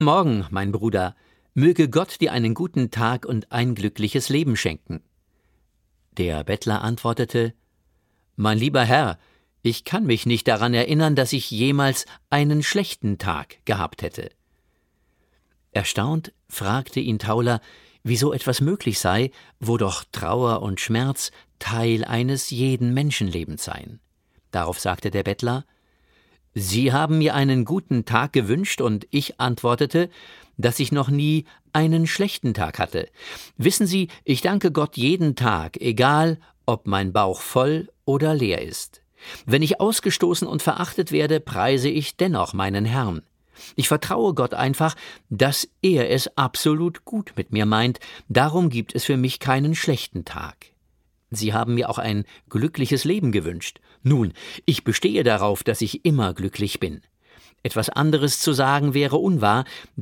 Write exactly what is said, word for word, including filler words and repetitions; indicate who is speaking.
Speaker 1: Morgen, mein Bruder, möge Gott dir einen guten Tag und ein glückliches Leben schenken. Der Bettler antwortete: Mein lieber Herr, ich kann mich nicht daran erinnern, dass ich jemals einen schlechten Tag gehabt hätte. Erstaunt fragte ihn Tauler, wie so etwas möglich sei, wo doch Trauer und Schmerz Teil eines jeden Menschenlebens seien. Darauf sagte der Bettler: Sie haben mir einen guten Tag gewünscht, und ich antwortete, dass ich noch nie einen schlechten Tag hatte. Wissen Sie, ich danke Gott jeden Tag, egal ob mein Bauch voll oder leer ist. Wenn ich ausgestoßen und verachtet werde, preise ich dennoch meinen Herrn. Ich vertraue Gott einfach, dass er es absolut gut mit mir meint, darum gibt es für mich keinen schlechten Tag. Sie haben mir auch ein glückliches Leben gewünscht. Nun, ich bestehe darauf, dass ich immer glücklich bin. Etwas anderes zu sagen wäre unwahr,